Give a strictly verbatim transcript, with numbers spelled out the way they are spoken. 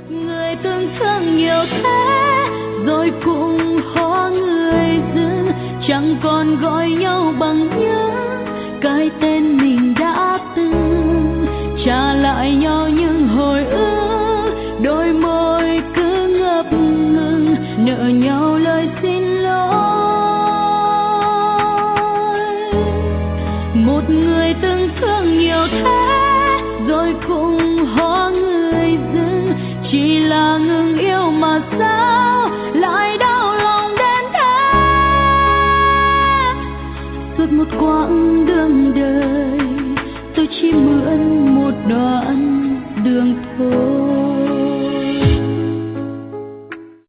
một người từng thương nhiều thế rồi cùng hóa người dưng, chẳng còn gọi nhau bằng nhớ cái tên mình đã từng. Trả lại nhau những hồi ức, đôi môi cứ ngập ngừng nợ nhau lời xin lỗi. Một người từng thương nhiều thế rồi cùng hóa người dưng, chỉ là ngừng yêu mà xa.